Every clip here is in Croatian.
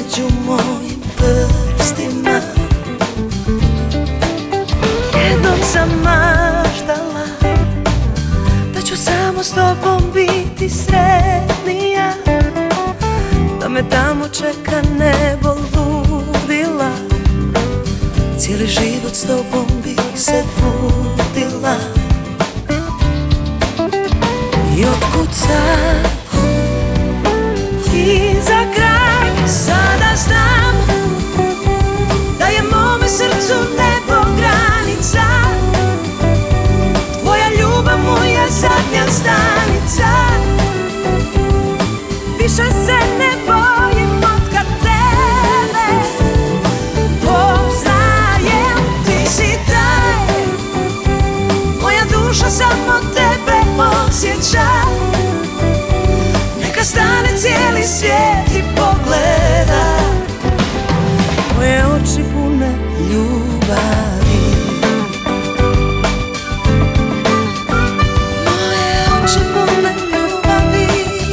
među mojim prstima. Jednom sam maštala da ću samo s tobom biti sretnija, da me tamo čeka nebo ludila. Cijeli život s tobom bih se trudila. I otkud sad? I za kraj sada znam da je mome srcu nebo granica. Tvoja ljubav mu je zadnja stanica. Više se ne bojim od kad tebe poznajem. Ti si taj, moja duša samo tebe osjeća. Neka stane cijeli svijet i pogleda moje oči pune ljubavi. Moje oči pune ljubavi.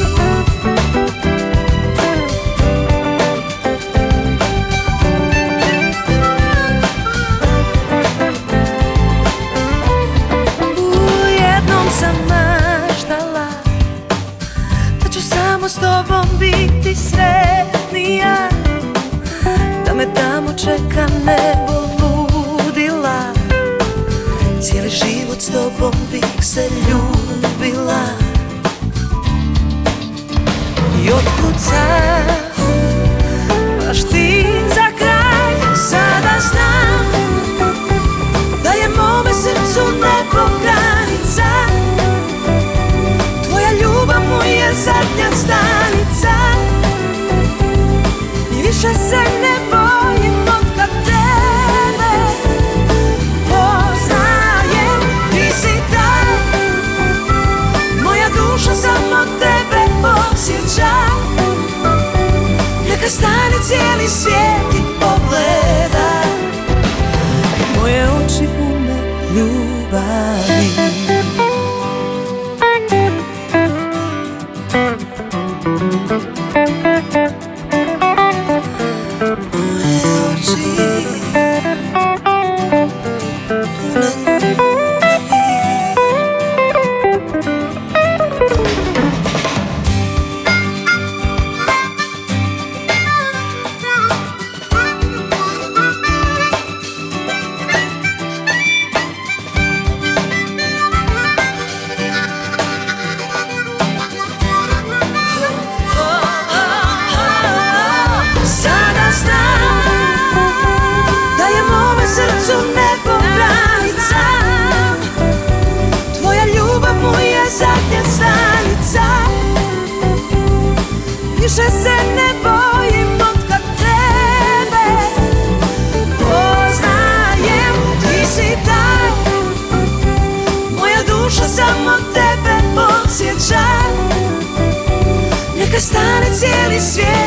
Jednom sam maštala da ću samo s tobom biti sretnija, da me tamo čeka nebo ludila. Cijeli život s tobom bih se ljubila. I otkud sad, baš ti za kraj sada znam da je mome srcu nebo granica. Tvoja ljubav mu je zadnja stanica. I više se ne bojim od kad tebe poznajem. Ti si taj, moja duša samo tebe osjeća. Neka stane cijeli svijet i pogleda moje oči pune ljubavi. Srcu nebo granica. Tvoja ljubav mu je zadnja stanica. Više se ne bojim od kad tebe poznajem. Ti si taj, moja duša samo tebe osjeća. Neka stane cijeli svijet